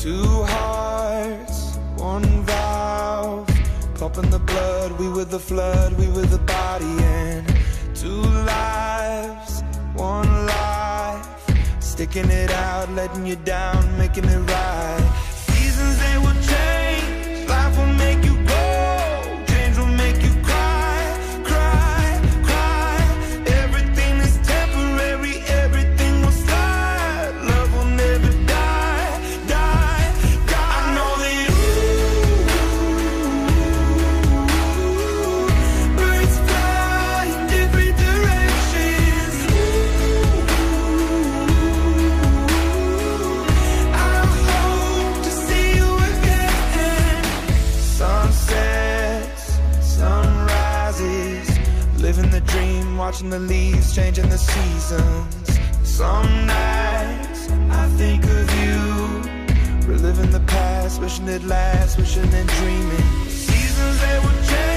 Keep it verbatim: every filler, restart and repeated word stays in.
Two hearts, one valve, pumping the blood. We were the flood, we were the body. And two lives, one life, sticking it out, letting you down, making it right. Seasons, they will change, life will make you grow, change will make you cry, cry, cry. Everything is temporary, everything will slide. Love will never die, die, die. I know that ooh, birds fly in different directions. Ooh, I hope to see you again. Sunsets, sunrises, living the dream, watching the leaves, changing the seasons. Some nights I think of you, reliving the past, wishing it lasts, wishing and dreaming. Seasons, they will change.